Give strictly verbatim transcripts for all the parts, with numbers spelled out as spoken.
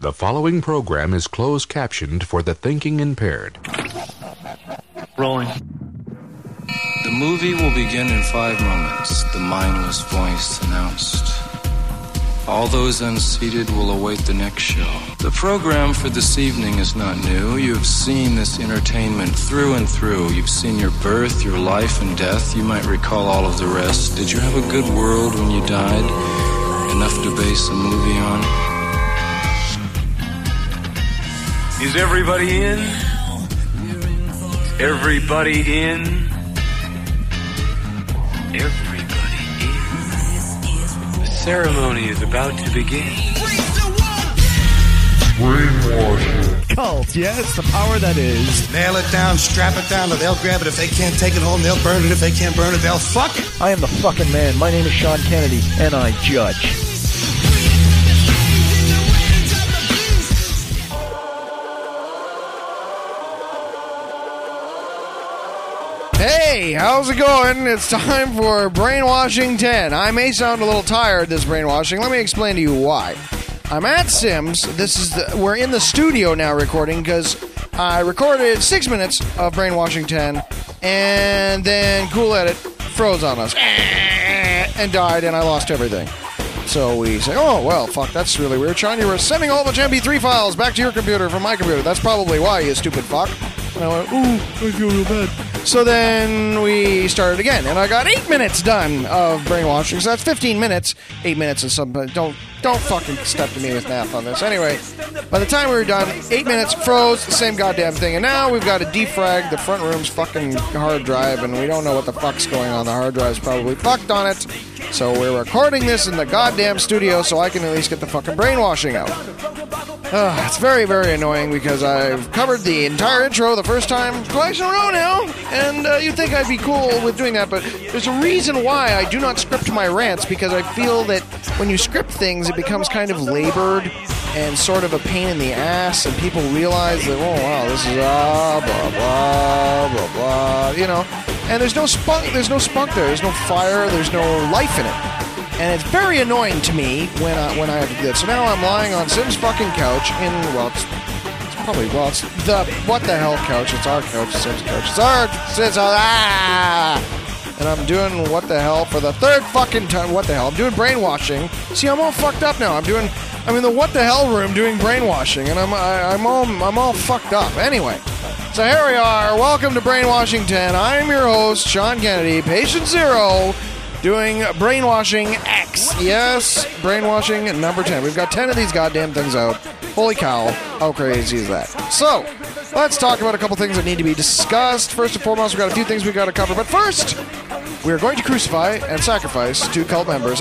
The following program is closed captioned for the thinking impaired. Rolling. The movie will begin in five moments, the mindless voice announced. All those unseated will await the next show. The program for this evening is not new. You have seen this entertainment through and through. You've seen your birth, your life, and death. You might recall all of the rest. Did you have a good world when you died? Enough to base a movie on? Is everybody in? Everybody in? Everybody in. The ceremony is about to begin. Brainwashing. Cult, yeah, it's the power that is. Nail it down, strap it down, or they'll grab it. If they can't take it home, they'll burn it. If they can't burn it, they'll fuck it. I am the fucking man. My name is Sean Kennedy, and I judge. Hey, how's it going? It's time for Brainwashing ten. I may sound a little tired this brainwashing. Let me explain to you why. I'm at Sims. This is the, we're in the studio now recording because I recorded six minutes of Brainwashing ten, and then Cool Edit froze on us and died, and I lost everything. So we say, oh, well, fuck, that's really weird. Sean, you were sending all the M P three files back to your computer from my computer. That's probably why, you stupid fuck. And I went, ooh, I feel real bad. So then we started again, and I got eight minutes done of brainwashing. So that's fifteen minutes. Eight minutes is something. Don't don't fucking step to me with math on this. Anyway, by the time we were done, eight minutes froze, the same goddamn thing. And now we've got to defrag the front room's fucking hard drive, and we don't know what the fuck's going on. The hard drive's probably fucked on it. So we're recording this in the goddamn studio so I can at least get the fucking brainwashing out. Uh, it's very, very annoying because I've covered the entire intro the first time twice in a row now, and uh, you'd think I'd be cool with doing that, but there's a reason why I do not script my rants, because I feel that when you script things, it becomes kind of labored and sort of a pain in the ass, and people realize that, oh, wow, this is ah, blah, blah, blah, blah, you know, and there's no spunk, there's no spunk there, there's no fire, there's no life in it. And it's very annoying to me when I, when I have to do that. So now I'm lying on Sim's fucking couch in, well, it's, it's probably, well, it's the what the hell couch. It's our couch, Sim's couch. It's our, it's our, ah! And I'm doing what the hell for the third fucking time. What the hell? I'm doing brainwashing. See, I'm all fucked up now. I'm doing, I'm in the what the hell room doing brainwashing, and I'm, I, I'm all, I'm all fucked up. Anyway, so here we are. Welcome to Brainwashing ten. I'm your host, Sean Kennedy, patient zero. Doing Brainwashing X. Yes, Brainwashing number ten. We've got ten of these goddamn things out. Holy cow, how crazy is that? So, let's talk about a couple things that need to be discussed. First and foremost, we've got a few things we've got to cover. But first, we're going to crucify and sacrifice two cult members.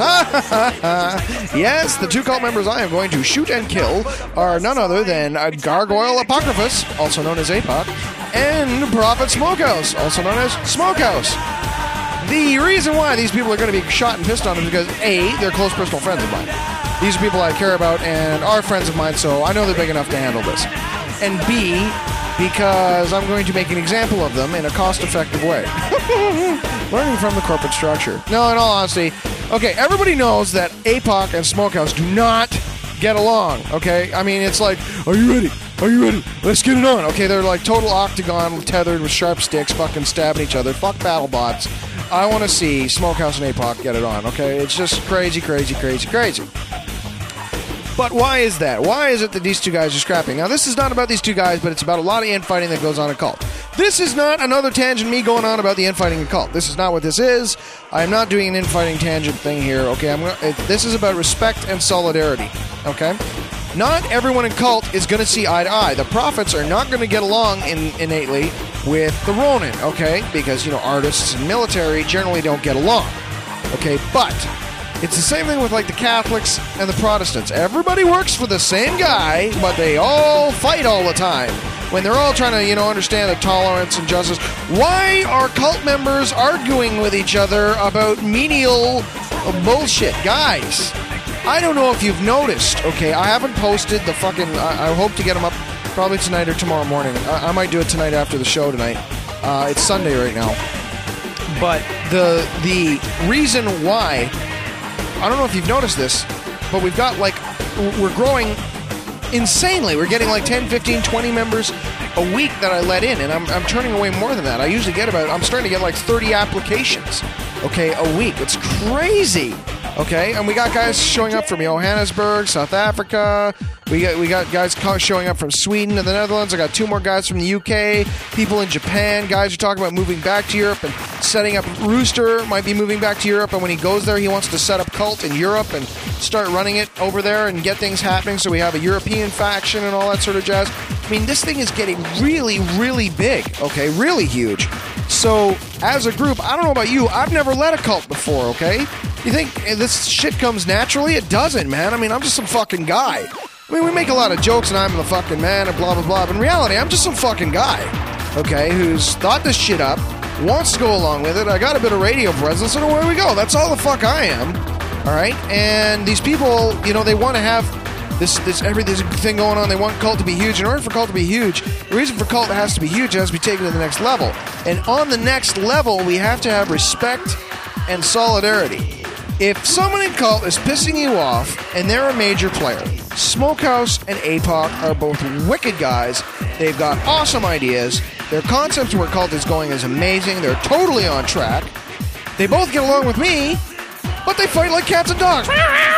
Yes, the two cult members I am going to shoot and kill are none other than Gargoyle Apocryphus, also known as A P O C, and Prophet Smokehouse, also known as Smokehouse. The reason why these people are going to be shot and pissed on is because, A, they're close personal friends of mine. These are people I care about and are friends of mine, so I know they're big enough to handle this. And B, because I'm going to make an example of them in a cost-effective way. Learning from the corporate structure. No, in all honesty, okay, everybody knows that A P O C and Smokehouse do not get along, okay? I mean, it's like, are you ready? Are you ready? Let's get it on. Okay, they're like total octagon tethered with sharp sticks, fucking stabbing each other. Fuck BattleBots. I want to see Smokehouse and A P O C get it on, okay? It's just crazy, crazy, crazy, crazy. But why is that? Why is it that these two guys are scrapping? Now, this is not about these two guys, but it's about a lot of infighting that goes on in Cult. This is not another tangent me going on about the infighting in Cult. This is not what this is. I am not doing an infighting tangent thing here, okay? I'm gonna, it, this is about respect and solidarity, okay? Not everyone in Cult is going to see eye to eye. The Prophets are not going to get along in, innately with the Ronin, okay? Because, you know, artists and military generally don't get along, okay? But it's the same thing with, like, the Catholics and the Protestants. Everybody works for the same guy, but they all fight all the time. When they're all trying to, you know, understand the tolerance and justice. Why are cult members arguing with each other about menial bullshit? Guys, I don't know if you've noticed, okay? I haven't posted the fucking... I, I hope to get them up probably tonight or tomorrow morning. I, I might do it tonight after the show tonight. Uh, it's Sunday right now. But the the reason why... I don't know if you've noticed this, but we've got, like... We're growing insanely. We're getting like ten, fifteen, twenty members a week that I let in, and I'm, I'm turning away more than that. I usually get about, I'm starting to get like thirty applications, okay, a week. It's crazy, okay? And we got guys showing up from Johannesburg, South Africa. We got we got guys showing up from Sweden and the Netherlands. I got two more guys from the U K, people in Japan. Guys are talking about moving back to Europe and setting up. Rooster might be moving back to Europe, and when he goes there, he wants to set up Cult in Europe and start running it over there and get things happening, so we have a European faction and all that sort of jazz. I mean, this thing is getting really, really big, okay? Really huge. So, as a group, I don't know about you, I've never led a cult before, okay? You think this shit comes naturally? It doesn't, man. I mean, I'm just some fucking guy. I mean, we make a lot of jokes and I'm the fucking man and blah, blah, blah. But in reality, I'm just some fucking guy, okay, who's thought this shit up, wants to go along with it. I got a bit of radio presence, and away we go. That's all the fuck I am, all right? And these people, you know, they want to have this this every this thing going on. They want Cult to be huge. In order for Cult to be huge, the reason for Cult has to be huge, it has to be taken to the next level. And on the next level, we have to have respect and solidarity. If someone in Cult is pissing you off and they're a major player, Smokehouse and A P O C are both wicked guys. They've got awesome ideas. Their concept where Cult is going is amazing. They're totally on track. They both get along with me, but they fight like cats and dogs.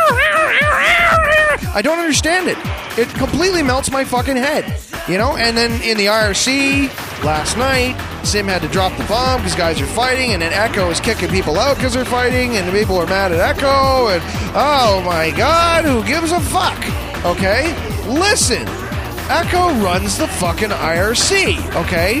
I don't understand it. It completely melts my fucking head. You know? And then in the I R C, last night, Sim had to drop the bomb because guys are fighting, and then Echo is kicking people out because they're fighting, and the people are mad at Echo, and oh my god, who gives a fuck? Okay? Listen, Echo runs the fucking I R C, okay?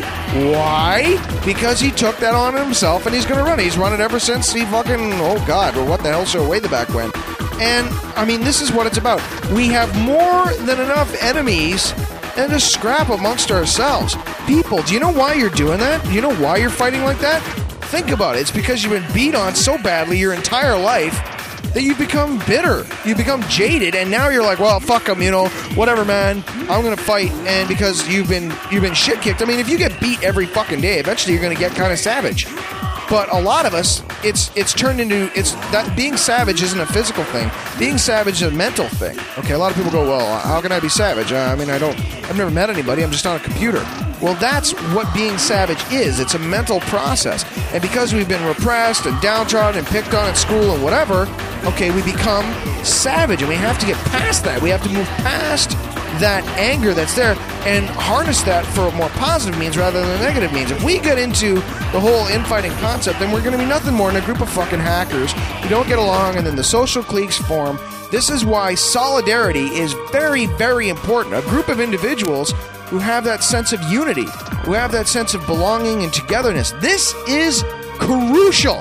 Why? Because he took that on himself, and he's gonna run it. He's run it ever since he fucking, oh god, or what the hell, so way the back when. And, I mean, this is what it's about. We have more than enough enemies and to scrap amongst ourselves. People, do you know why you're doing that? Do you know why you're fighting like that? Think about it. It's because you've been beat on so badly your entire life that you become bitter. You become jaded, and now you're like, well, fuck them, you know, whatever, man. I'm gonna fight, and because you've been you've been shit kicked. I mean, if you get beat every fucking day, eventually you're gonna get kind of savage. But a lot of us, it's it's turned into, it's that being savage isn't a physical thing. Being savage is a mental thing. Okay, a lot of people go, well, how can I be savage? Uh, I mean, I don't, I've never met anybody, I'm just on a computer. Well, that's what being savage is. It's a mental process. And because we've been repressed and downtrodden and picked on at school and whatever, okay, we become savage, and we have to get past that. We have to move past that anger that's there and harness that for more positive means rather than negative means. If we get into the whole infighting concept, then we're going to be nothing more than a group of fucking hackers who don't get along, and then the social cliques form. This is why solidarity is very, very important. A group of individuals who have that sense of unity, who have that sense of belonging and togetherness. This is crucial.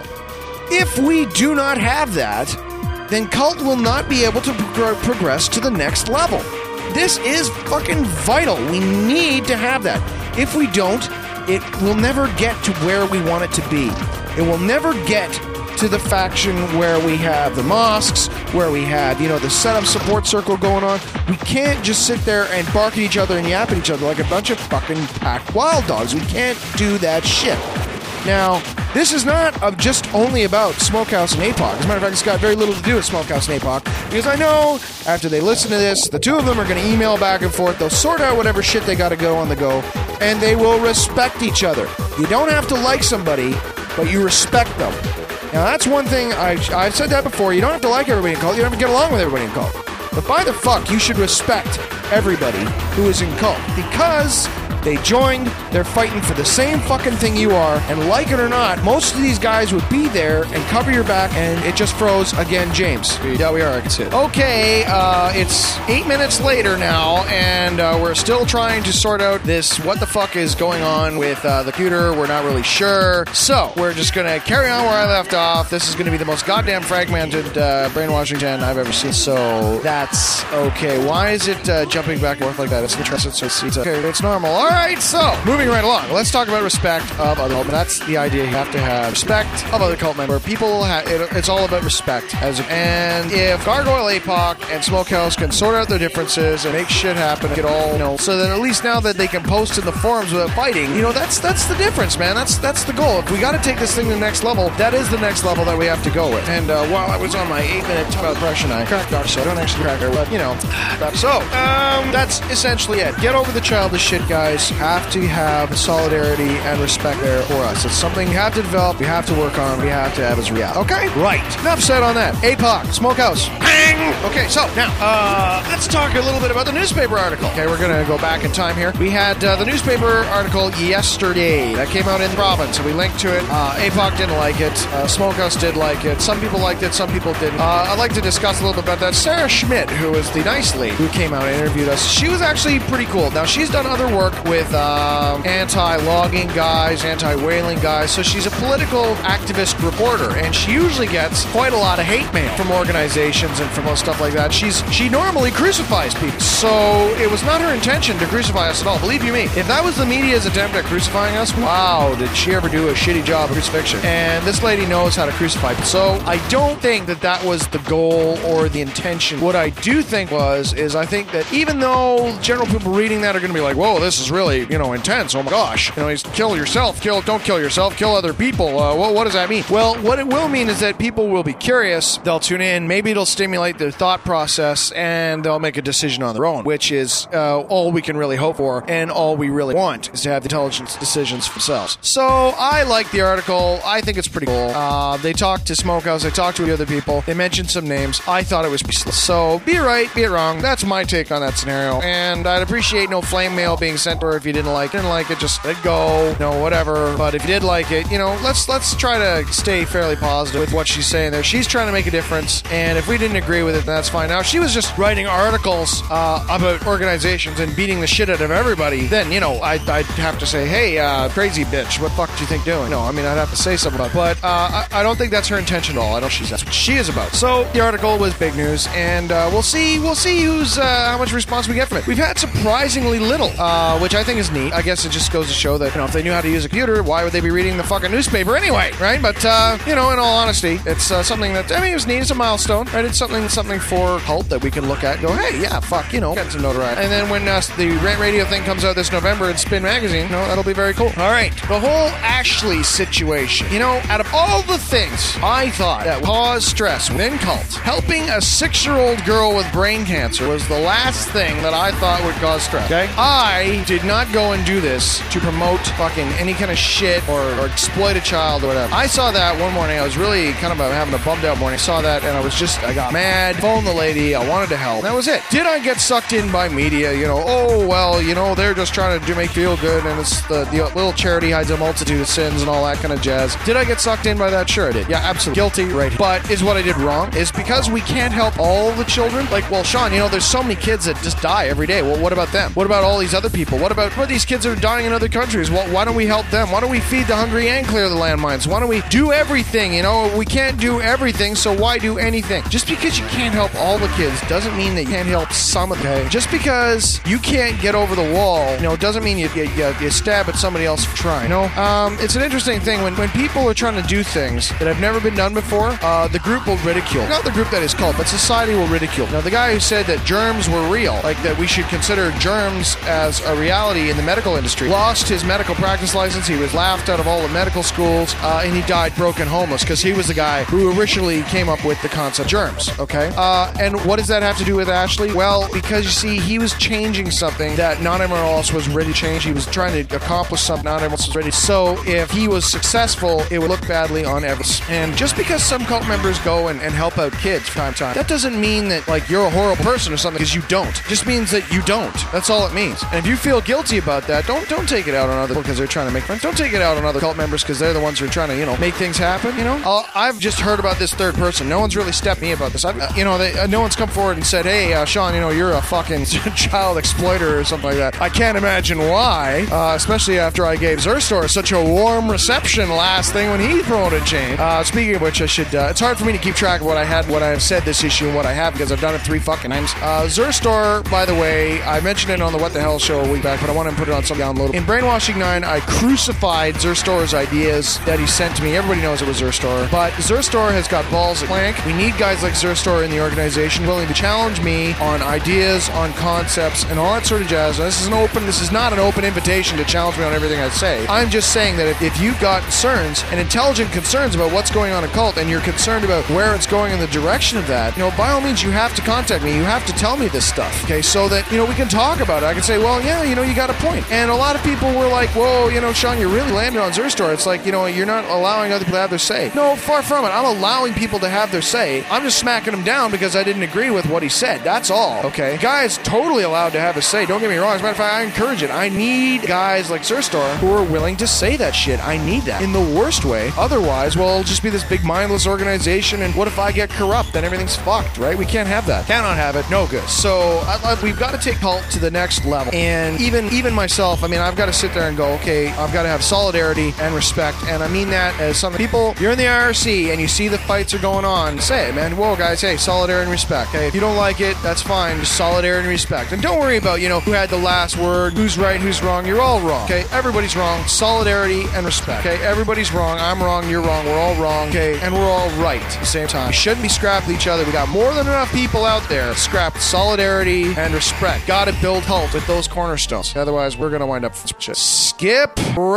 If we do not have that, then Cult will not be able to pro- progress to the next level. This is fucking vital. We need to have that. If we don't, it will never get to where we want it to be. It will never get to the faction where we have the mosques, where we have, you know, the setup support circle going on. We can't just sit there and bark at each other and yap at each other like a bunch of fucking packed wild dogs. We can't do that shit. Now, this is not uh, just only about Smokehouse and A P O C. As a matter of fact, it's got very little to do with Smokehouse and A P O C, because I know after they listen to this, the two of them are going to email back and forth. They'll sort out whatever shit they got to go on the go, and they will respect each other. You don't have to like somebody, but you respect them. Now, that's one thing, I, I've said that before. You don't have to like everybody in Cult. You don't have to get along with everybody in Cult. But by the fuck, you should respect everybody who is in Cult, because they joined, they're fighting for the same fucking thing you are, and like it or not, most of these guys would be there and cover your back, and it just froze again, James. Yeah, we are, I can see it. Okay, uh, it's eight minutes later now, and uh, we're still trying to sort out this, what the fuck is going on with uh, the computer, we're not really sure, so we're just gonna carry on where I left off. This is gonna be the most goddamn fragmented uh, brainwashing ten I've ever seen, so that's okay. Why is it uh, jumping back and forth like that? It's interesting, so it's, it's, okay, it's normal. Alright! Alright, so, moving right along. Let's talk about respect of other cult members. That's the idea. You have to have respect of other cult members. People, ha- it, it's all about respect. As a, and if Gargoyle, A P O C, and Smokehouse can sort out their differences and make shit happen, get all, you know, so that at least now that they can post in the forums without fighting, you know, that's that's the difference, man. That's that's the goal. If we got to take this thing to the next level, that is the next level that we have to go with. And uh, while I was on my eight-minute impression, I cracked off, so I don't actually crack her, but, you know. So, uh, um, that's essentially it. Get over the childish shit, guys. Have to have solidarity and respect there for us. It's something you have to develop, we have to work on, we have to have as reality. Okay? Right. Enough said on that. A P O C, Smokehouse. Bang! Okay, so now, uh, let's talk a little bit about the newspaper article. Okay, we're gonna go back in time here. We had uh, the newspaper article yesterday that came out in the province, and we linked to it. Uh, A P O C didn't like it. Uh, Smokehouse did like it. Some people liked it, some people didn't. Uh, I'd like to discuss a little bit about that. Sarah Schmidt, who was the nice lady who came out and interviewed us, she was actually pretty cool. Now, she's done other work with um, anti-logging guys, anti-whaling guys, so she's a political activist reporter, and she usually gets quite a lot of hate mail from organizations and from stuff like that. She's She normally crucifies people, so it was not her intention to crucify us at all. Believe you me, if that was the media's attempt at crucifying us, wow, did she ever do a shitty job of crucifixion. And this lady knows how to crucify people. So I don't think that that was the goal or the intention. What I do think was, is I think that even though general people reading that are going to be like, whoa, this is really, you know, intense. Oh my gosh. You know, he's kill yourself. Kill, don't kill yourself. Kill other people. Uh, well, what does that mean? Well, what it will mean is that people will be curious. They'll tune in. Maybe it'll stimulate their thought process and they'll make a decision on their own, which is uh, all we can really hope for and all we really want is to have the intelligent decisions for themselves. So I like the article. I think it's pretty cool. Uh, they talked to Smokehouse. They talked to the other people. They mentioned some names. I thought it was so be it right, be it wrong. That's my take on that scenario. And I'd appreciate no flame mail being sent to her if you didn't like it. Didn't like it, just let it go. No, whatever. But if you did like it, you know, let's let's try to stay fairly positive with what she's saying there. She's trying to make a difference. And if we didn't agree with it, then that's fine. Now, if she was just writing articles uh, about organizations and beating the shit out of everybody, then, you know, I'd, I'd have to say, hey, uh, crazy bitch, what the fuck do you think doing? No, I mean, I'd have to say something about it. But uh, I, I don't think that's her intention at all. I don't think that's what she is about. So the article was big news, and uh, we'll see we'll see who's uh, how much response we get from it. We've had surprisingly little, uh, which I think is neat. I guess it just goes to show that, you know, if they knew how to use a computer, why would they be reading the fucking newspaper anyway, right? But, uh, you know, in all honesty, it's uh, something that, I mean, it was neat. It's a milestone, right? It's something something for Cult that we can look at and go, hey, yeah, fuck, you know, get some notoriety. And then when uh, the Rant Radio thing comes out this November in Spin Magazine, you know, that'll be very cool. All right, the whole Ashley situation. You know, out of all the things I thought that caused stress within Cult, helping a six-year-old girl with brain cancer was the last thing that I thought would cause stress, okay? I did not go and do this to promote fucking any kind of shit or, or exploit a child or whatever. I saw that one morning. I was really kind of having a bummed out morning. I saw that and I was just, I got mad, phoned the lady, I wanted to help. That was it. Did I get sucked in by media? You know, oh, well, you know, they're just trying to do make feel good and it's the, the little charity hides a multitude of sins and all that kind of jazz. Did I get sucked in by that? Sure I did. Yeah, absolutely. Guilty, right. But is what I did wrong? Is because we can't help all the children? Like, well, Sean, you know, there's so many kids that just die every day. Well, what about them? What about all these other people? What about what about these kids that are dying in other countries? Well, why don't we help them? Why don't we feed the hungry and clear the landmines? Why don't we do everything? You know, we can't do everything, so why do anything? Just because you can't help all the kids doesn't mean that you can't help some of them. Okay? Just because you can't get over the wall, you know, doesn't mean you, you, you stab at somebody else for trying. You know, um, it's an interesting thing when, when people are trying to do things that have never been done before, uh, the group will ridicule. Not the group that is called, but society will ridicule. Now, the guy who said that germs were real, like that we should consider germs as a reality in the medical industry, lost his medical practice license. He was laughed out of all the medical schools, uh, and he died broken homeless because he was the guy who originally came up with the concept germs, okay? Uh, and what does that have to do with Ashley? Well, because you see, he was changing something that not everyone else was ready to change. He was trying to accomplish something not everyone else was ready. So if he was successful, it would look badly on everyone. And just because some cult members go and, and help out kids from time to time, that doesn't mean that, like, you're a horrible person or something, because you don't. It just means that you don't. That's all it means. And if you feel guilty about that, don't don't take it out on other people because they're trying to make friends. Don't take it out on other cult members because they're the ones who are trying to, you know, make things happen, you know? I'll, I've just heard about this third person. No one's really stepped me about this. I've, uh, you know, they, uh, no one's come forward and said, hey, uh, Sean, you know, you're a fucking child exploiter or something like that. I can't imagine why, uh, especially after I gave Zurstor such a warm reception last thing when he promoted Chain. Uh, speaking of which, I should, uh, it's hard for me to keep track of what I had, what I have said this issue and what I have because I've done it three fucking times. Uh, Zurstor, by the way, I mentioned it on the What the Hell show a week back, but I want to put it on some download. In Brainwashing nine, I crucified Zurstor's ideas that he sent to me. Everybody knows it was Zurstor, but Zurstor has got balls at plank. We need guys like Zurstor in the organization willing to challenge me on ideas, on concepts, and all that sort of jazz. Now, this is an open, this is not an open invitation to challenge me on everything I say. I'm just saying that if, if you've got concerns and intelligent concerns about what's going on in Cult, and you're concerned about where it's going in the direction of that, you know, by all means, you have to contact me. You have to tell me this stuff. enough, okay, so that, you know, we can talk about it. I can say, well, yeah, you know, you got a point. And a lot of people were like, whoa, you know, Sean, you really landed on Zerstor. It's like, you know, you're not allowing other people to have their say. No, far from it. I'm allowing people to have their say. I'm just smacking them down because I didn't agree with what he said. That's all, okay? Guy's totally allowed to have a say. Don't get me wrong. As a matter of fact, I encourage it. I need guys like Zerstor who are willing to say that shit. I need that in the worst way. Otherwise, well, it'll just be this big mindless organization, and what if I get corrupt? Then everything's fucked, right? We can't have that. Cannot have it. No good. So I, I, we've got to take cult to the next level. And even even myself, I mean, I've got to sit there and go, okay, I've got to have solidarity and respect. And I mean that as some people, you're in the I R C and you see the fights are going on, say it, man. Whoa, guys, hey, solidarity and respect. Okay, if you don't like it, that's fine. Just solidarity and respect. And don't worry about, you know, who had the last word, who's right, who's wrong. You're all wrong. Okay, everybody's wrong. Solidarity and respect. Okay, everybody's wrong. I'm wrong. You're wrong. We're all wrong. Okay, and we're all right at the same time. We shouldn't be scrapped with each other. We got more than enough people out there scrapped solidarity and respect. Got to build cult with those cornerstones. Otherwise, we're gonna wind up shit. Skip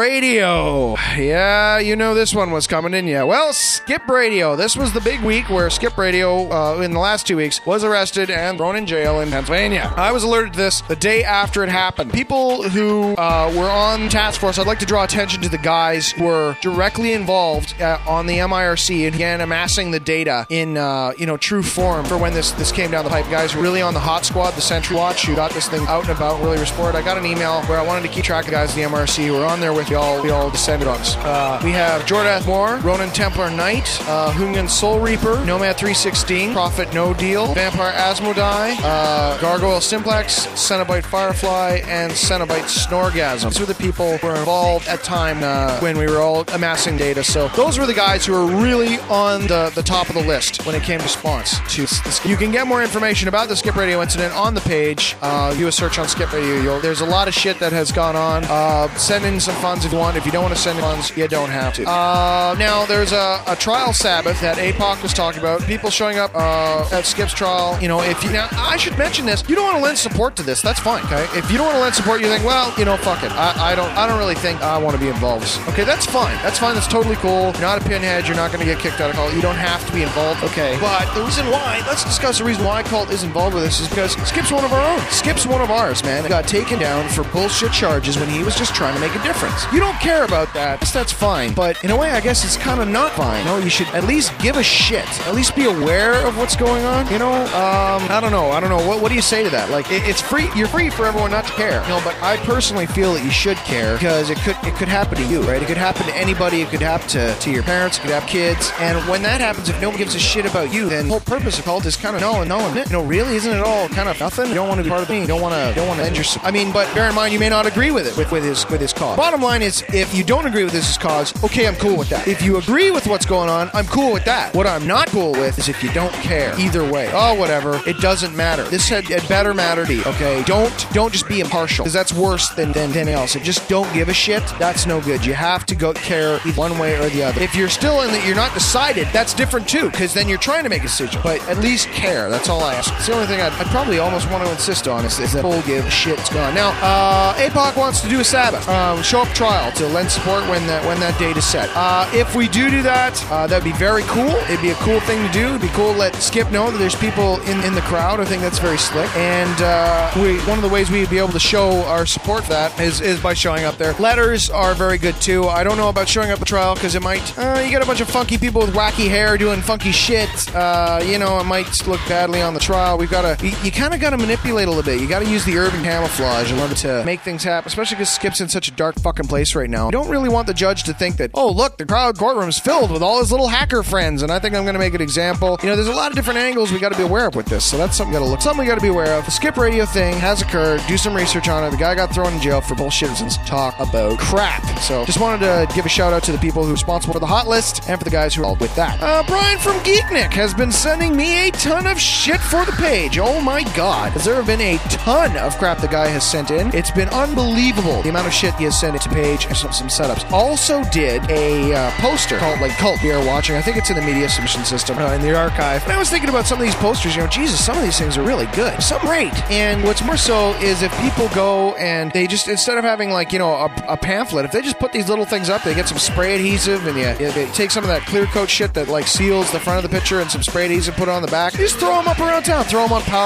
Radio. Yeah, you know this one was coming in. Yeah. Well, Skip Radio. This was the big week where Skip Radio, uh, in the last two weeks, was arrested and thrown in jail in Pennsylvania. I was alerted to this the day after it happened. People who uh, were on task force, I'd like to draw attention to the guys who were directly involved uh, on the M I R C and began amassing the data in, uh, you know, true form for when this this came down the pipe. Guys were really on the hot squad, the Sentry Watch, who got this thing out and about, really reported. I got an email where I wanted to keep track of guys at the M I R C who were on there with you all. We all descended on us. Uh, we have Jordath Moore, Ronan Templar Knight, uh, Hungan Soul Reaper, Nomad three sixteen, Prophet No Deal, Vampire Asmodai, uh, Gargoyle Simplex, Cenobite Firefly, and Cenobite Snorgasm. These were the people who were involved at time uh, when we were all amassing data. So those were the guys who were really on the, the top of the list when it came to response to this. You can get more information about the Skip Radio incident on the page. Uh, do a search on Skip Radio. You'll, there's a lot of shit that has gone on. Uh, send in some funds if you want. If you don't want to send in funds, you don't have to. Uh, now, there's a, a trial Sabbath that A P O C was talking about. People showing up uh, at Skip's trial. You know, if you now, I should mention this. You don't want to lend support to this. That's fine. Okay. If you don't want to lend support, you think, well, you know, fuck it. I, I don't. I don't really think I want to be involved. Okay, that's fine. That's fine. That's totally cool. You're not a pinhead. You're not going to get kicked out of cult. You don't have to be involved. Okay. But the reason why, let's discuss the reason why cult is involved with this is because Skip's one of our own. Skip's one of ours, man. He got taken down for bullshit charges when he was just trying to make a difference. You don't care about that. Yes, that's fine. But in a way, I guess it's kind of not fine. You know, you should at least give a shit. At least be aware of what's going on. You know, um, I don't know. I don't know. What, what do you say to that? Like, it, it's free. You're free for everyone not to care. You know, but I personally feel that you should care because it could it could happen to you, right? It could happen to anybody. It could happen to, to your parents. It could have kids. And when that happens, if no one gives a shit about you, then the whole purpose of cult is kind of null and null. You know, really, isn't it all kind of nothing? You don't want to be part of the thing. You don't want to. Don't want to end your. I mean, but bear in mind, you may not agree with it with, with his with his cause. Bottom line is, if you don't agree with his cause, okay, I'm cool with that. If you agree with what's going on, I'm cool with that. What I'm not cool with is if you don't care. Either way, oh whatever, it doesn't matter. This had it better matter to you. Okay, don't don't just be impartial because that's worse than than anything else. If just don't give a shit, that's no good. You have to go care one way or the other. If you're still in that, you're not decided. That's different too, because then you're trying to make a decision. But at least care. That's all I ask. It's the only thing I'd, I'd probably almost want to insist on is, is that full give a shit's gone. Now, uh, A P O C wants to do a Sabbath, um, show up trial to lend support when that when that date is set. Uh, if we do do that, uh, that'd be very cool. It'd be a cool thing to do. It'd be cool to let Skip know that there's people in, in the crowd. I think that's very slick. And uh, we, one of the ways we'd be able to show our support for that is, is by showing up there. Letters are very good too. I don't know about showing up the trial because it might, uh, you get a bunch of funky people with wacky hair doing funky shit. Uh, you know, it might look badly on the trial. We've got to, you, you kind of got to manipulate a little bit. You got to use the urban camouflage in order to make things happen, especially because Skip's in such a dark fucking place right now. You don't really want the judge to think that, oh, look, the crowd courtroom's filled with all his little hacker friends, and I think I'm going to make an example. You know, there's a lot of different angles we got to be aware of with this, so that's something we got to look. Something we got to be aware of. The Skip Radio thing has occurred. Do some research on it. The guy got thrown in jail for bullshit since talk about crap. So just wanted to give a shout out to the people who are responsible for the hot list and for the guys who are with that. Uh, Brian from Geeknik has been sending me a ton of shit for the page. Oh my god. Has there been a ton of crap the guy has sent in? It's been unbelievable the amount of shit he has sent into page and some, some setups. Also did a uh, poster called like Cult We Are Watching. I think it's in the media submission system uh, in the archive. And I was thinking about some of these posters, you know, Jesus, some of these things are really good. Some great. And what's more so is if people go and they just, instead of having like, you know, a, a pamphlet, if they just put these little things up, they get some spray adhesive and you, you, they take some of that clear coat shit that like seals the front of the picture and some spray adhesive, put it on the back. You just throw them up around town. Throw them on power boxes.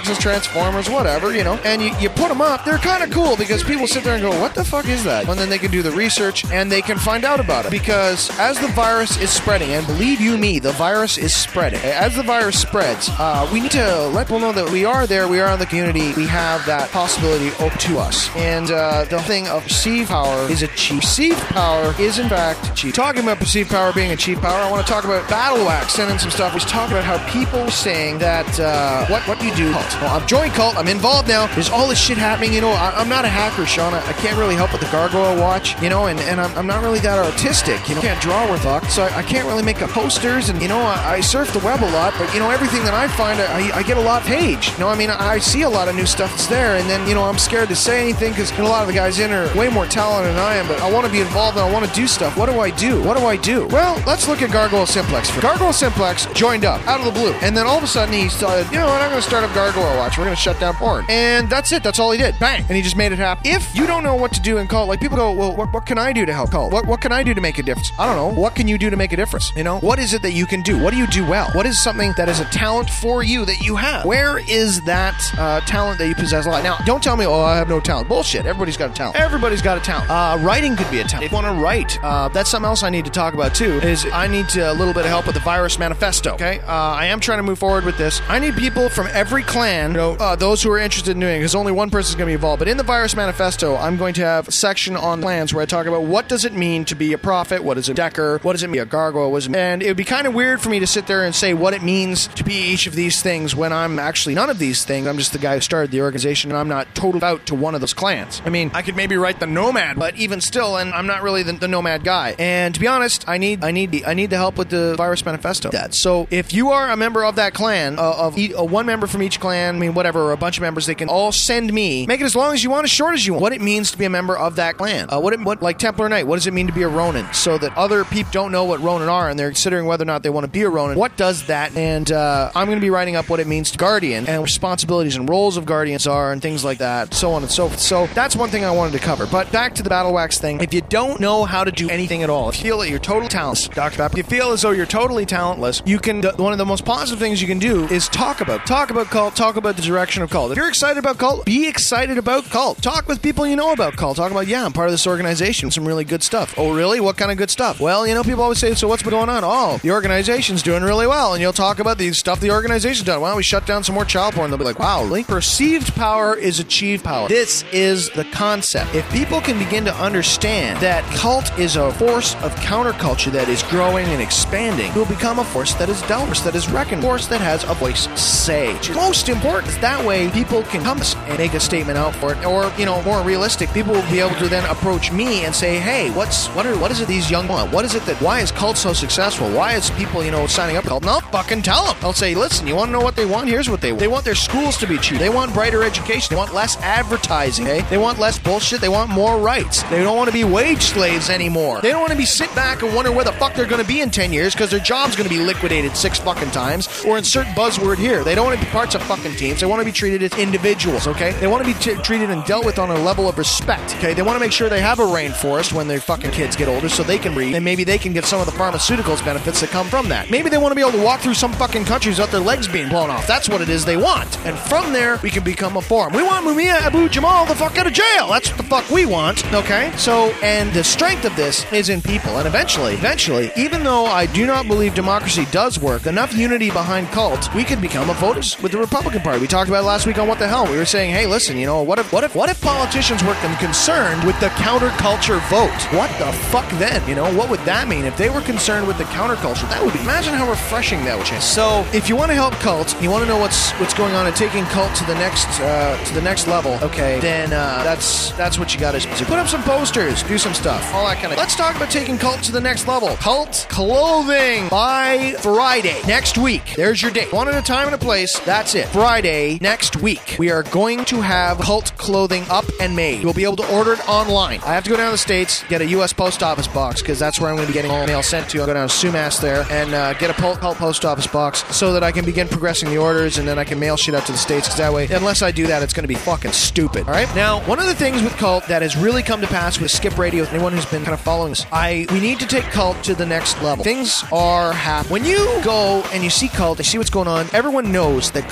versus Transformers, whatever, you know, and you, you put them up, they're kind of cool because people sit there and go, what the fuck is that? And then they can do the research and they can find out about it. Because as the virus is spreading, and believe you me, the virus is spreading. As the virus spreads, uh, we need to let people know that we are there, we are in the community, we have that possibility open to us. And uh, the thing of perceived power is achieved. Perceived power is in fact achieved. Talking about perceived power being achieved power, I want to talk about Battle Wax sending some stuff. He's talking about how people are saying that uh, what what do you do? Cult. Well, I've joined Cult. I'm involved now. There's all this shit happening. You know, I, I'm not a hacker, Sean. I, I can't really help with the Gargoyle Watch. You know, and, and I'm, I'm not really that artistic. You know, can't draw with luck, so I, I can't really make up posters. And you know, I, I surf the web a lot, but you know, everything that I find, I, I get a lot of page. You know, I mean, I, I see a lot of new stuff that's there, and then you know, I'm scared to say anything because you know, a lot of the guys in are way more talented than I am. But I want to be involved and I want to do stuff. What do I do? What do I do? Well, let's look at Gargoyle Simplex. Gargoyle Simplex joined up out of the blue, and then all of a sudden he started, you know what, I'm going to start up Gargoyle Watch. We're going to shut down porn. And that's it. That's all he did. Bang. And he just made it happen. If you don't know what to do in Cult, like people go, well, what, what can I do to help Cult? What, what can I do to make a difference? I don't know. What can you do to make a difference? You know, what is it that you can do? What do you do well? What is something that is a talent for you that you have? Where is that uh, talent that you possess a lot? Now, don't tell me, oh, I have no talent. Bullshit. Everybody's got a talent. Everybody's got a talent. Uh, writing could be a talent. If you want to write, uh, that's something else I need to talk about too, is I need to, a little bit of help with the Virus Manifesto, okay? Uh, I am trying to move forward with this. I need people from every clan, you know, uh, those who are interested in doing it, because only one person is going to be involved. But in the Virus Manifesto, I'm going to have a section on clans where I talk about what does it mean to be a prophet, what is a decker, what does it mean to be a gargoyle, what is it mean? And it would be kind of weird for me to sit there and say what it means to be each of these things when I'm actually none of these things. I'm just the guy who started the organization, and I'm not total out to one of those clans. I mean, I could maybe write the Nomad, but even still, and I'm not really the, the Nomad guy. And to be honest, I need, I need, I need the help with the Virus Manifesto. That. So if you are a member of that clan, uh, of e- uh, one member from each clan, I mean, whatever, or a bunch of members, they can all send me. Make it as long as you want, as short as you want. What it means to be a member of that clan. Uh, what it, what like Templar Knight. What does it mean to be a Ronin? So that other people don't know what Ronin are, and they're considering whether or not they want to be a Ronin. What does that? And uh, I'm going to be writing up what it means to Guardian and responsibilities and roles of Guardians are, and things like that, so on and so forth. So that's one thing I wanted to cover. But back to the Battle Wax thing. If you don't know how to do anything at all, if you feel that you're totally talentless, Doctor Pep, if you feel as though you're totally talentless, you can. The, one of the most positive things you can do is talk about talk about Cult. Talk about the direction of Cult. If you're excited about Cult, be excited about Cult. Talk with people you know about Cult. Talk about, yeah, I'm part of this organization. Some really good stuff. Oh, really? What kind of good stuff? Well, you know, people always say, so what's been going on? Oh, the organization's doing really well. And you'll talk about the stuff the organization's done. Well, we shut down some more child porn. They'll be like, wow, really? Perceived power is achieved power. This is the concept. If people can begin to understand that Cult is a force of counterculture that is growing and expanding, it will become a force that is dealt, that is reckoned, a force that has a voice say. Which is most important. That way, people can come and make a statement out for it. Or, you know, more realistic, people will be able to then approach me and say, hey, what's what are what is it these young want? What is it that, why is Cult so successful? Why is people, you know, signing up for Cult? And I'll fucking tell them. I'll say, listen, you want to know what they want? Here's what they want. They want their schools to be cheap. They want brighter education. They want less advertising. Okay? They want less bullshit. They want more rights. They don't want to be wage slaves anymore. They don't want to be sit back and wonder where the fuck they're going to be in ten years because their job's going to be liquidated six fucking times or insert buzzword here. They don't want to be parts of fucking teams. They want to be treated as individuals, okay? They want to be t- treated and dealt with on a level of respect, okay? They want to make sure they have a rainforest when their fucking kids get older so they can read, and maybe they can get some of the pharmaceuticals benefits that come from that. Maybe they want to be able to walk through some fucking countries without their legs being blown off. That's what it is they want. And from there, we can become a forum. We want Mumia Abu Jamal the fuck out of jail. That's what the fuck we want, okay? So, and the strength of this is in people, and eventually, eventually, even though I do not believe democracy does work, enough unity behind Cult, we could become a voters with the Republican Party. We talked about it last week on What the Hell. We were saying, hey, listen, you know, what if, what if, what if politicians were concerned with the counterculture vote? What the fuck then? You know, what would that mean if they were concerned with the counterculture? That would be. Imagine how refreshing that would be. So, if you want to help Cult, you want to know what's what's going on and taking Cult to the next uh, to the next level, okay? Then uh, that's that's what you got to do. Put up some posters, do some stuff, all that kind of. Let's talk about taking Cult to the next level. Cult clothing by Friday next week. There's your date. One at a time and a place. That's it. Friday next week. We are going to have Cult clothing up and made. You'll be able to order it online. I have to go down to the States, get a U S post office box, because that's where I'm going to be getting all mail sent to. I'll go down to Sumas there and uh, get a Cult post office box so that I can begin progressing the orders, and then I can mail shit out to the States, because that way, unless I do that, it's going to be fucking stupid. All right? Now, one of the things with Cult that has really come to pass with Skip Radio, anyone who's been kind of following us, I we need to take Cult to the next level. Things are happening. When you go and you see Cult, you see what's going on, everyone knows that Cult has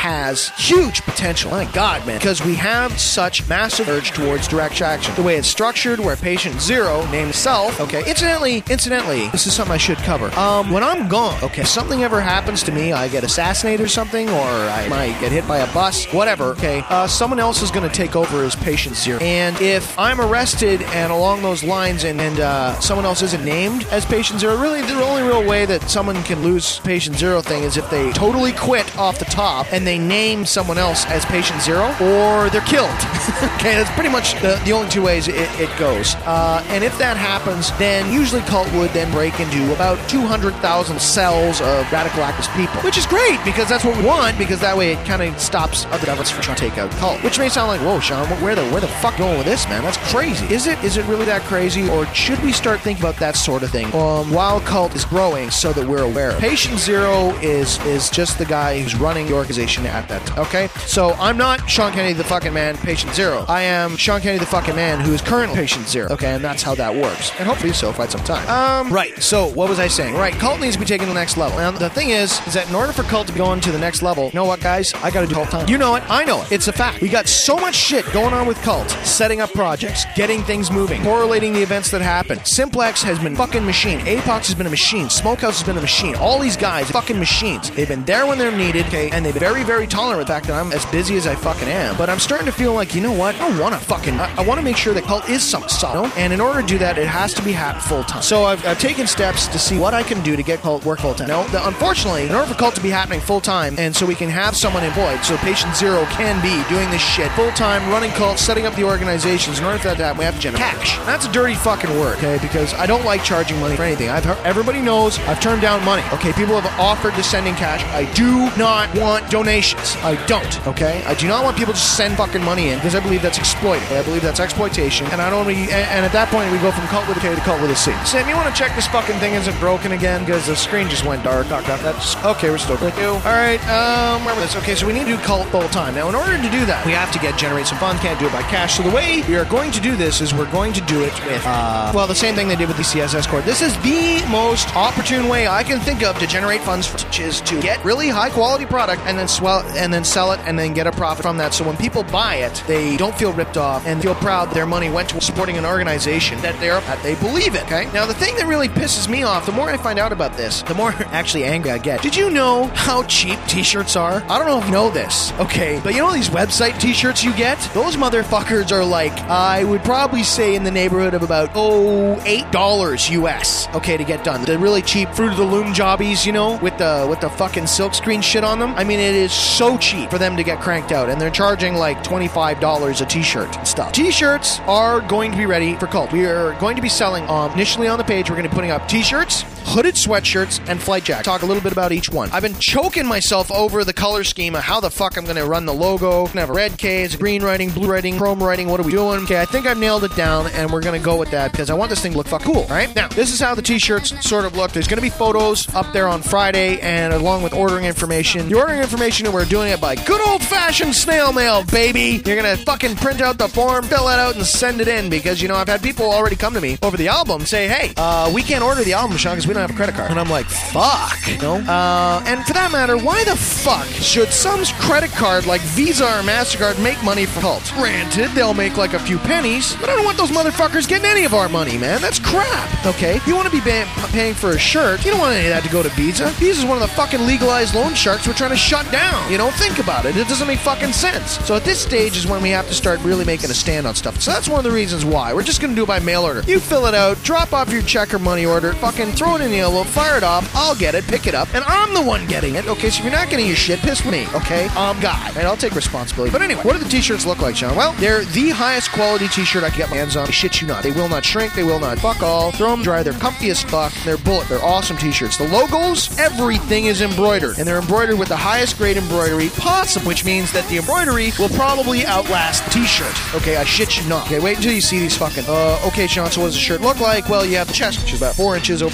has huge potential. My God, man. Because we have such massive urge towards direct action. The way it's structured, where patient zero, named self, okay, incidentally, incidentally, this is something I should cover. Um, when I'm gone, okay, if something ever happens to me, I get assassinated or something, or I might get hit by a bus, whatever, okay, uh, someone else is going to take over as patient zero. And if I'm arrested and along those lines and, and uh, someone else isn't named as patient zero, really the only real way that someone can lose patient zero thing is if they totally quit off the top and they name someone else as patient zero, or they're killed. Okay, that's pretty much the, the only two ways it, it goes. Uh, and if that happens, then usually cult would then break into about two hundred thousand cells of radical activist people, which is great because that's what we want, because that way it kind of stops other devils from trying to take out cult. Which may sound like, whoa, Sean, where the where the fuck going with this, man? That's crazy. Is it? Is it really that crazy, or should we start thinking about that sort of thing um, while cult is growing, so that we're aware? Patient zero is is just the guy who's running the organization at that time. Okay, so I'm not Sean Kennedy the fucking man, patient zero. I am Sean Kennedy the fucking man who is currently patient zero. Okay, and that's how that works, and hopefully so for some time. Um, right. So what was I saying? Right, cult needs to be taken to the next level. Now the thing is, is that in order for cult to be going to the next level, you know what, guys? I got to do cult time. You know it. I know it. It's a fact. We got so much shit going on with cult, setting up projects, getting things moving, correlating the events that happen. Simplex has been fucking machine. Apox has been a machine. Smokehouse has been a machine. All these guys, fucking machines. They've been there when they're needed, okay, and they've been very, very tolerant of the fact that I'm as busy as I fucking am. But I'm starting to feel like, you know what? I don't want to fucking. I, I want to make sure that cult is something solid, and in order to do that, it has to be happening full time. So I've, I've taken steps to see what I can do to get cult work full time. Now, the, unfortunately, in order for cult to be happening full time, and so we can have someone employed, so patient zero can be doing this shit full time, running cults, setting up the organizations. In order for that to happen, we have to generate cash. And that's a dirty fucking word, okay? Because I don't like charging money for anything. I've heard, everybody knows I've turned down money. Okay, people have offered to send in cash. I do not want donations. I don't. Okay, I do not want people to send fucking money in because I believe that's exploiting. I believe that's exploitation, and I don't. Be, and, and at that point, we go from cult with a K to cult with a C. Sam, you want to check this fucking thing isn't broken again because the screen just went dark. That's okay. We're still good. All right. Um, remember this. Okay, so we need to do cult full time. Now, in order to do that, we have to get generate some funds. Can't do it by cash. So the way we are going to do this is we're going to do it with uh, well, the same thing they did with the C S S cord. This is the most opportune way I can think of to generate funds, which is to get really high quality product and then swell and then sell it and then get a profit from that. So when people buy it, they don't feel ripped off and feel proud their money went to supporting an organization that they're that they believe in. Okay. Now the thing that really pisses me off, the more I find out about this, the more actually angry I get. Did you know how cheap t-shirts are? I don't know if you know this. Okay, but you know these website t-shirts you get? Those motherfuckers are like, I would probably say in the neighborhood of about oh eight dollars U S. Okay, to get done. The really cheap Fruit of the Loom jobbies, you know, with the with the fucking silk screen shit on them. I mean, it is so cheap for them to get cranked out, and they're charging like twenty-five dollars a t-shirt and stuff. T-shirts are going to be ready for cult. We are going to be selling um, initially on the page. We're going to be putting up t-shirts, hooded sweatshirts, and flight jackets. Talk a little bit about each one. I've been choking myself over the color scheme of how the fuck I'm going to run the logo. We're going to have red K's, green writing, blue writing, chrome writing. What are we doing? Okay, I think I've nailed it down, and we're going to go with that because I want this thing to look fucking cool, right? Now, this is how the t-shirts sort of look. There's going to be photos up there on Friday, and along with ordering information. The ordering information, we're doing it by good old-fashioned snail mail, baby. You're going to fucking print out the form, fill it out, and send it in because, you know, I've had people already come to me over the album say, hey, uh, we can't order the album, Sean, because we don't have a credit card. And I'm like, fuck. You know? Uh, and for that matter, why the fuck should some credit card like Visa or MasterCard make money for cult? Granted, they'll make like a few pennies, but I don't want those motherfuckers getting any of our money, man. That's crap. Okay? You want to be ba- paying for a shirt, you don't want any of that to go to Visa. Visa's one of the fucking legalized loan sharks we're trying to shut down. You know, think about it. It doesn't make fucking sense. So at this stage is when we have to start really making a stand on stuff. So that's one of the reasons why. We're just going to do it by mail order. You fill it out, drop off your check or money order, fucking throw it in the envelope, fire it off, I'll get it, pick it up, and I'm the one getting it. Okay, so if you're not getting your shit, piss with me, okay? I'm God, and I'll take responsibility. But anyway, what do the t-shirts look like, Sean? Well, they're the highest quality t-shirt I can get my hands on. I shit you not. They will not shrink, they will not fuck all. Throw them dry, they're comfy as fuck, they're bullet, they're awesome t-shirts. The logos, everything is embroidered, and they're embroidered with the highest grade embroidery possible, which means that the embroidery will probably outlast the t-shirt. Okay, I shit you not. Okay, wait until you see these fucking, uh, okay, Sean, so what does the shirt look like? Well, you have the chest, which is about four inches over the heart,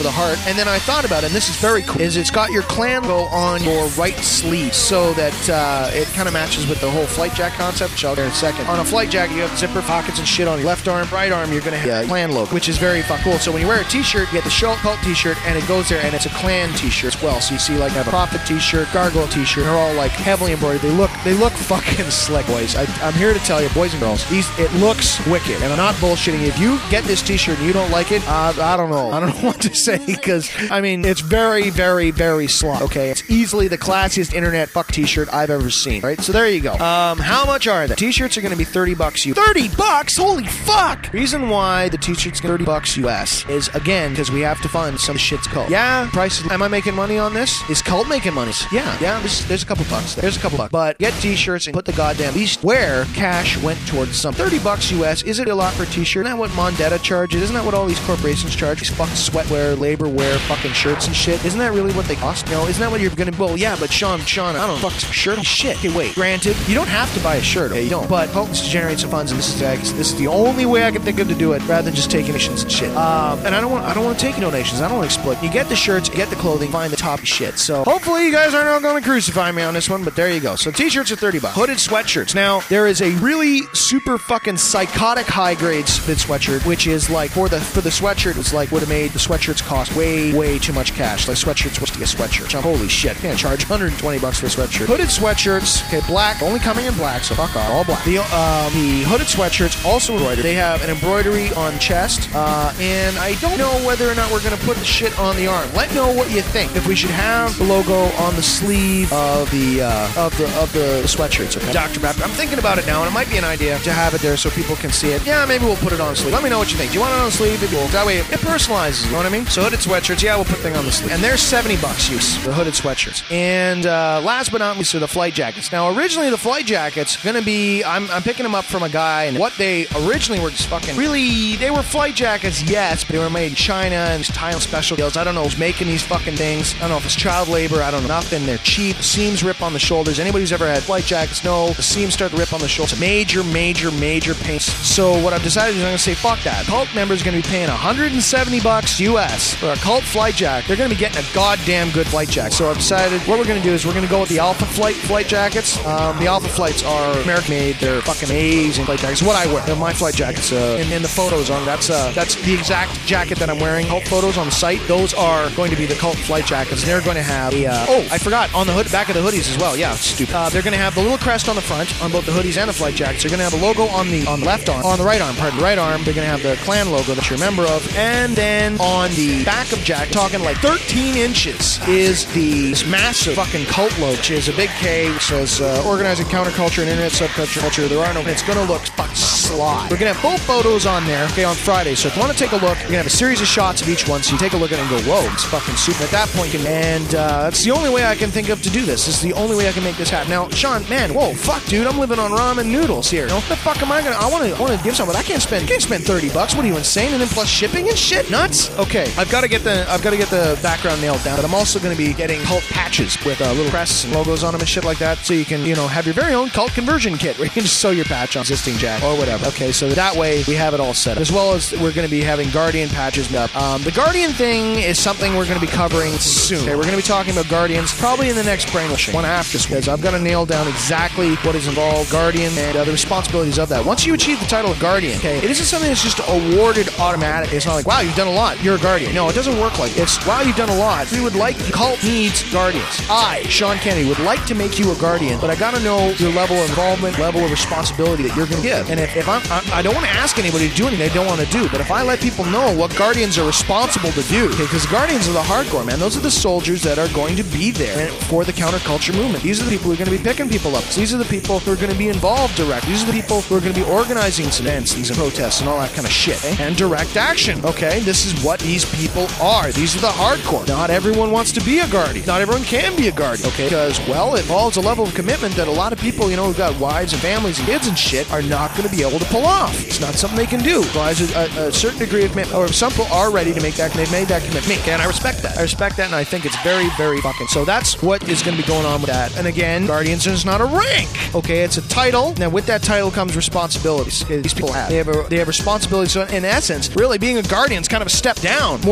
And then I thought about it, and this is very cool, is it's got your clan logo on your right sleeve so that uh, it kind of matches with the whole flight jacket concept, which I'll get in a second. On a flight jacket, you have zipper pockets and shit on your left arm. Right arm, you're going to have a clan logo, which is very fucking cool. So when you wear a t-shirt, you get the Show Cult t-shirt, and it goes there, and it's a clan t-shirt as well. So you see, like, I have a Prophet t-shirt, Gargoyle t-shirt, they're all, like, heavily embroidered. They look they look fucking slick, boys. I, I'm here to tell you, boys and girls, these, it looks wicked, and I'm not bullshitting. If you get this t-shirt and you don't like it, uh, I don't know. I don't know what to say, because, I mean, it's very, very, very slot, okay? It's easily the classiest internet fuck t-shirt I've ever seen, right? So there you go. Um, how much are they? T-shirts are going to be thirty bucks. You thirty bucks? Holy fuck! Reason why the t-shirt's thirty bucks U S is, again, because we have to fund some shit's cult. Yeah, prices. Am I making money on this? Is cult making money? Yeah, yeah, there's, there's a couple bucks there. There's a couple bucks. But get t-shirts and put the goddamn, at least where cash went towards some. thirty bucks U S, is it a lot for a t-shirt? Isn't that what Mondetta charges? Isn't that what all these corporations charge? These fucking sweatwear, labor wear, fucking shirts and shit. Isn't that really what they cost? No, isn't that what you're gonna, well, yeah, but Sean, Sean, I don't know, fuck shirt, shit. Okay, wait, granted, you don't have to buy a shirt, okay, you don't, but cult needs to generate some funds, and this is, this is the only way I can think of to do it, rather than just taking donations and shit. Um, and I don't want, I don't want to take donations. I don't want to exploit. You get the shirts, you get the clothing, find the top shit. So hopefully you guys aren't all going to crucify me on this one, but there you go. So t-shirts are thirty bucks. Hooded sweatshirts. Now, there is a really super fucking psychotic high grade hooded sweatshirt, which is like, for the for the sweatshirt, it's like would have made the sweatshirts cost way, way too much cash. Like sweatshirts supposed to get sweatshirts. So, holy shit. Can't charge one hundred twenty bucks for a sweatshirt. Hooded sweatshirts, okay, black, only coming in black, so fuck off, all black. The, um, the hooded sweatshirts also embroidered. They have an embroidery on chest, uh, and I don't know whether or not we're going to put the shit on the arm. Let me know what you think. If we should have the logo on the sleeve of the uh, of the of the sweatshirts. Okay, Doctor Bap. I'm thinking about it now, and it might be an idea to have it there so people can see it. Yeah, maybe we'll put it on the sleeve. Let me know what you think. Do you want it on the sleeve? Maybe we'll, that way it personalizes. You know what I mean? So hooded sweatshirts. Yeah, we'll put thing on the sleeve. And they're seventy bucks. Use the hooded sweatshirts. And uh, last but not least are the flight jackets. Now, originally the flight jackets going to be. I'm I'm picking them up from a guy, and what they originally were just fucking really. They were flight jackets, yes, but they were made in China and these Thailand special deals. I don't know who's making these fucking things. I don't know if it's child labor. I don't know nothing. They're cheap. The seams rip on the shoulders. Anybody who's ever had flight jackets know the seams start to rip on the shoulders. Major, major, major pain. So what I've decided is I'm going to say fuck that. Cult members are going to be paying one hundred seventy bucks U S for a cult flight jacket. They're going to be getting a goddamn good flight jacket. So I've decided what we're going to do is we're going to go with the Alpha Flight flight jackets. Um, the Alpha Flights are American made. They're fucking amazing flight jackets. What I wear. They're my flight jackets. Uh, in, in the photos on that's uh, that's the exact jacket that I'm wearing. Cult photos on the site. Those are going to be the cult flight jackets. They're going to have a, uh, oh, I forgot, on the hood, back of the hoodies as well. Yeah, stupid. Uh, they're going to have the little crest on the front on both the hoodies and the flight jackets. They're going to have a logo on the on the left arm, on the right arm, pardon, right arm. They're going to have the clan logo that you're a member of, and then on the back of jacket, talking like thirteen inches, is the massive fucking cult logo, which is a big K, which says uh, organizing counterculture and internet subculture. Culture. There are no. It's going to look fucking slot. We're going to have both photos on there. Okay, on Friday. So if you want to take a look, you're going to have a series of shots of each one. So you take a look at it and go, whoa, it's fucking super. At that point, and uh, that's the only way I can think of to do this. This is the only way I can make this happen. Now, Sean, man, whoa, fuck, dude, I'm living on ramen noodles here. You know, what the fuck am I gonna? I want to, I want to give something, but I can't spend, I can't spend thirty bucks. What are you, insane? And then plus shipping and shit, nuts. Okay, I've got to get the, I've got to get the background nailed down. But I'm also going to be getting cult patches with uh, little crests and logos on them and shit like that, so you can, you know, have your very own cult conversion kit where you can just sew your patch on existing jack or whatever. Okay, so that way we have it all set up. As well as we're going to be having Guardian patches up. Um, the Guardian thing is something we're going to be covering soon. Okay, we're going to be talking about Guardians probably in the next brainwashing one after this, because I've got to nail down exactly what is involved, Guardian, and uh, the responsibilities of that. Once you achieve the title of Guardian, okay, it isn't something that's just awarded automatically. It's not like, wow, you've done a lot, you're a Guardian. No, it doesn't work like it's, wow, you've done a lot. We would like, cult needs Guardians. I, Sean Kennedy, would like to make you a Guardian, but I got to know your level of involvement, level of responsibility that you're going to give. And if, if I'm, I, I don't want to ask anybody to do anything they don't want to do, but if I let people know what Guardians are responsible to do, okay, because Guardians are the hardcore, man. Those are the soldiers that are going to be there for the counterculture movement. These are the people who are going to be picking people up. So these are the people who are going to be involved direct. These are the people who are going to be organizing events, these protests, and all that kind of shit. Okay? And direct action. Okay, this is what these people are. These are the hardcore. Not everyone wants to be a Guardian. Not everyone can be a Guardian. Okay, because well, it involves a level of commitment that a lot of people, you know, who've got wives and families and kids and shit, are not going to be able to pull off. It's not something they can do. Requires a, a certain degree of commitment, or some people are ready to make that. They've made that commitment, and I respect that. I respect that, and I think it's very, very fucking. So that's what is going to be going on with that. And again, Guardians is not a rank. Okay, it's a title. Now, with that title comes responsibilities. Okay, these people have. They have a, they have responsibilities. So in essence, really, being a Guardian is kind of a step down more than a step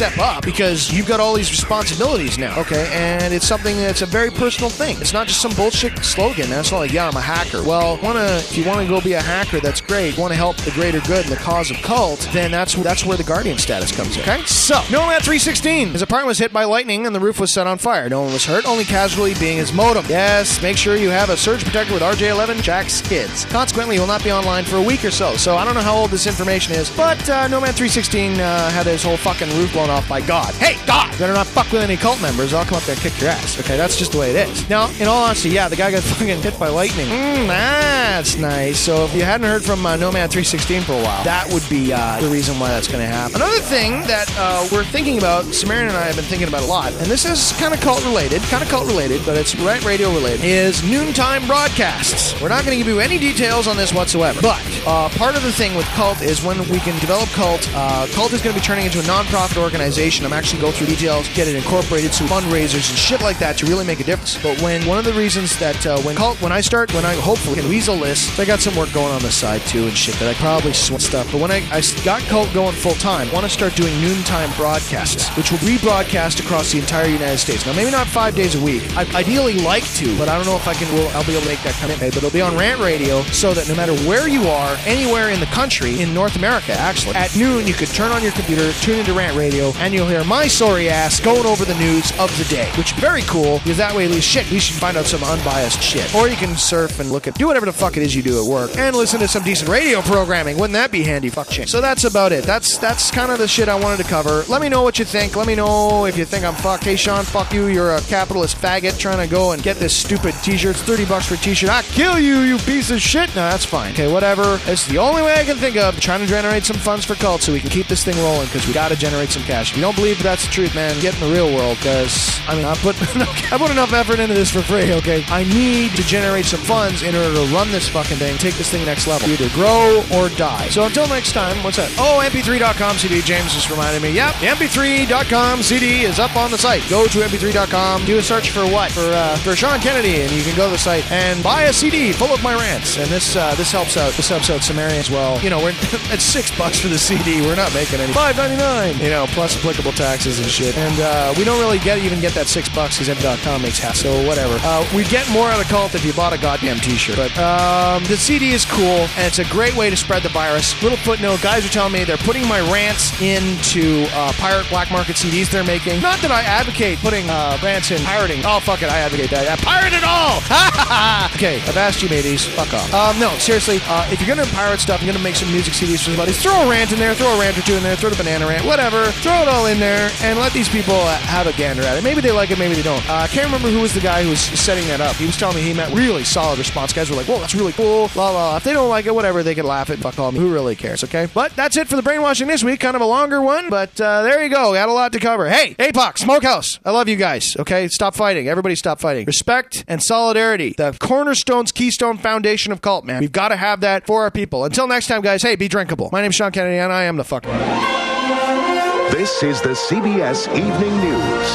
step up because you've got all these responsibilities now, okay? And it's something that's a very personal thing. It's not just some bullshit slogan. That's not like, yeah, I'm a hacker. Well, wanna if you want to go be a hacker, that's great. Want to help the greater good and the cause of cult, then that's that's where the Guardian status comes in, okay? So, Nomad three sixteen. His apartment was hit by lightning and the roof was set on fire. No one was hurt, only casualty being his modem. Yes, make sure you have a surge protector with R J eleven jack skids. Consequently, he will not be online for a week or so. So, I don't know how old this information is, but uh, Nomad three sixteen uh, had his whole fucking roof blown off by God. Hey, God! Better not fuck with any cult members. I'll come up there and kick your ass. Okay, that's just the way it is. Now, in all honesty, yeah, the guy got fucking hit by lightning. Mm, that's nice. So, if you hadn't heard from uh, Nomad three sixteen for a while, that would be uh, the reason why that's going to happen. Another thing that uh, we're thinking about, Samarian and I have been thinking about a lot, and this is kind of cult related, kind of cult related, but it's Rant Radio related, is noontime broadcasts. We're not going to give you any details on this whatsoever, but uh, part of the thing with cult is when we can develop cult, uh, cult is going to be turning into a non-profit organization. I'm actually going through details, get it incorporated to fundraisers and shit like that to really make a difference. But when one of the reasons that uh, when cult, when I start, when I hopefully can weasel list, I got some work going on the side too and shit that I probably sw- stuff. But when I, I got cult going full time, I want to start doing noontime broadcasts, which will rebroadcast across the entire United States. Now, maybe not five days a week. I'd ideally like to, but I don't know if I can. Will I'll be able to make that commitment. But it'll be on Rant Radio, so that no matter where you are, anywhere in the country, in North America, actually, at noon you could turn on your computer, tune into Rant Radio, and you'll hear my sorry ass going over the news of the day, which is very cool because that way, at least shit, we should find out some unbiased shit. Or you can surf and look at do whatever the fuck it is you do at work, and listen to some decent radio programming. Wouldn't that be handy? Fuck shit. So that's about it. That's that's kind of the shit I wanted to cover. Let me know what you think. Let me know if you think I'm fucked. Hey, Sean, fuck you. You're a capitalist faggot trying to go and get this stupid t-shirt. It's thirty bucks for a t-shirt. I kill you, you piece of shit. No, that's fine. Okay, whatever. It's the only way I can think of trying to generate some funds for cult so we can keep this thing rolling because we got to generate some cash. If you don't believe that's the truth, man, get in the real world because, I mean, I put, I put enough effort into this for free, okay? I need to generate some funds in order to run this fucking thing, take this thing next level. Either grow or die. So until next time, what's that? Oh, M P three dot com C D. James just reminded me. Yep, M P three dot com C D is up on the site. Go to M P three dot com, do a search for what? For uh, for Sean Kennedy, and you can go to the site and buy a C D full of my rants. And this uh, this helps out. This helps out Samarian as well. You know, we're it's six bucks for the C D. We're not making any. Five ninety nine. You know, plus applicable taxes and shit. And uh, we don't really get even get that six bucks because M P dot com makes half. So whatever. Uh, we get more out of cult if you bought a goddamn T-shirt. But um, the C D is cool, and it's a great way to spread the virus. Little footnote: guys are telling me they're putting my rants into uh, pirate black market C Ds they're making. Not that I advocate putting uh, rants in pirating. Oh fuck it, I advocate that. I pirate it all. Okay, I've asked you, mateys. Fuck off. Um, no, seriously. Uh, if you're gonna pirate stuff, you're gonna make some music C Ds for somebody. Throw a rant in there. Throw a rant or two in there. Throw the banana rant. Whatever. Throw it all in there and let these people uh, have a gander at it. Maybe they like it. Maybe they don't. Uh, I can't remember who was the guy who was setting that up. He was telling me he met really solid response. Guys were like, "Whoa, that's really cool." La la. If they don't like it, whatever, they can laugh it. Fuck all. Who really cares? Okay. But that's it for the brainwashing this week. Kind of a longer one, but uh, there you go. Got a lot to cover. Hey, A P O C, Smokehouse. I love you guys. Okay, stop fighting. Everybody, stop fighting. Respect and solidarity. The cornerstones, keystone foundation of cult, man. We've got to have that for our people. Until next time, guys. Hey, be drinkable. My name's Sean Kennedy, and I am the fuck. This is the C B S Evening News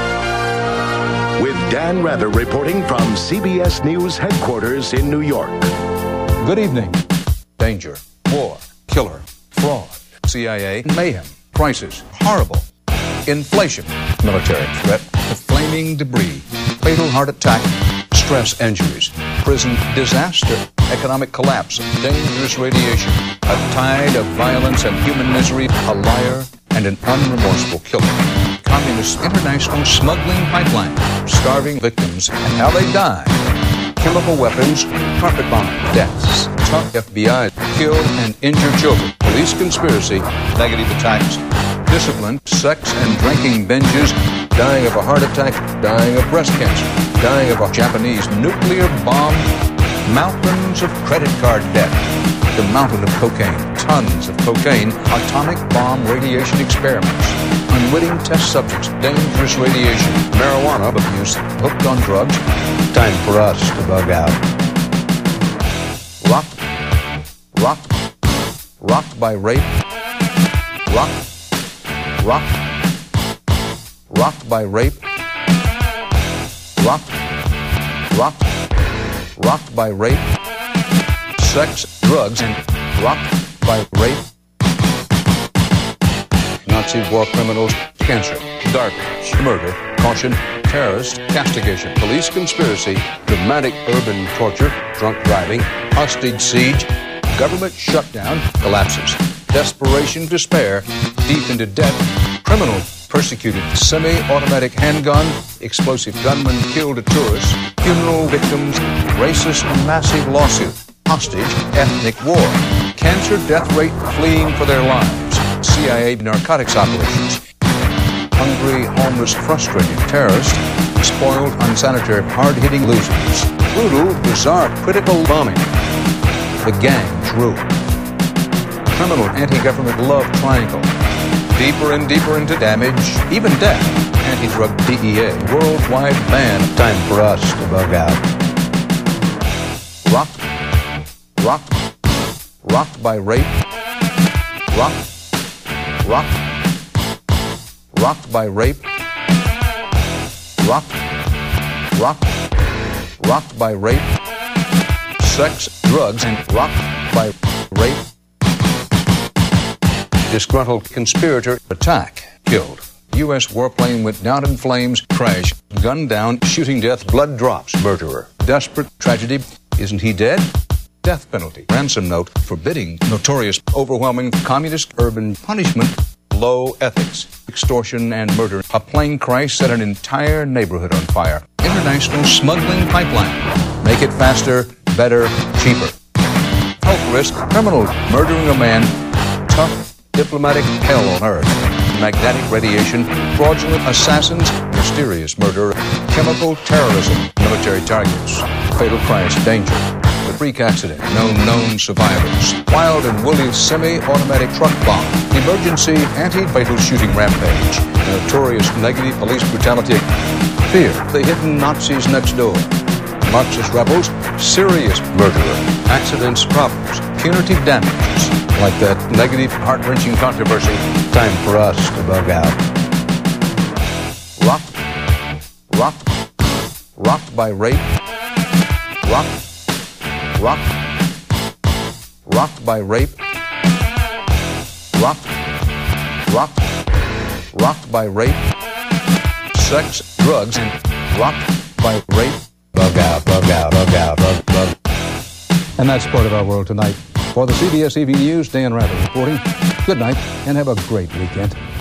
with Dan Rather reporting from C B S News headquarters in New York. Good evening. Danger, war, killer, fraud, C I A, mayhem, crisis, horrible, inflation, military threat, the flaming debris, fatal heart attack, stress injuries, prison disaster, economic collapse, dangerous radiation, a tide of violence and human misery, a liar, and an unremorseful killer. Communist international smuggling pipeline, starving victims, and how they die. Chemical weapons, carpet bomb deaths, tough F B I, kill and injure children, police conspiracy, negative attacks, discipline, sex and drinking binges, dying of a heart attack, dying of breast cancer, dying of a Japanese nuclear bomb, mountains of credit card debt, the mountain of cocaine, tons of cocaine, atomic bomb radiation experiments, unwitting test subjects, dangerous radiation, marijuana abuse, hooked on drugs. Time for us to bug out. Rocked, rocked, rocked by rape, rocked, rocked, rocked by rape, rocked, rocked, rocked by rape, sex, drugs, and rocked by rape. Not Nazi war criminals, cancer, garbage, murder, caution, terrorist, castigation, police conspiracy, dramatic urban torture, drunk driving, hostage siege, government shutdown, collapses, desperation, despair, deep into debt, criminal, persecuted, semi-automatic handgun, explosive gunman killed a tourist, funeral victims, racist massive lawsuit, hostage, ethnic war, cancer death rate fleeing for their lives, C I A narcotics operations, hungry, homeless, frustrated terrorists, spoiled, unsanitary, hard-hitting losers, brutal, bizarre, critical bombing, the gangs rule, criminal anti-government love triangle, deeper and deeper into damage, even death, anti-drug D E A, worldwide ban. Time for us to bug out. Rocked, rocked, rocked by rape, rocked, rocked, rocked by rape, rocked, rocked, rocked by rape, sex, drugs, and rocked by rape. Disgruntled conspirator attack, killed. U S warplane went down in flames, crash, gunned down, shooting death, blood drops, murderer. Desperate tragedy, isn't he dead? Death penalty, ransom note, forbidding notorious, overwhelming communist urban punishment, low ethics, extortion and murder. A plane crash set an entire neighborhood on fire. International smuggling pipeline. Make it faster, better, cheaper. Health risk, criminal murdering a man, tough diplomatic hell on earth. Magnetic radiation, fraudulent assassins, mysterious murder, chemical terrorism, military targets, fatal crash, danger, the freak accident, no known survivors, wild and woolly semi-automatic truck bomb, emergency anti-fatal shooting rampage, notorious negative police brutality, fear, the hidden Nazis next door, Marxist rebels, serious murderer, accidents, problems, punitive damages, like that negative, heart-wrenching controversy. Time for us to bug out. Rocked, rocked, rocked by rape, rocked, rocked, rocked by rape, rocked, rocked, rocked by rape, sex, drugs, and rocked by rape. Bug out, bug out, bug out, bug, bug. And that's part of our world tonight. For the C B S E V News, Dan Rather reporting. Good night and have a great weekend.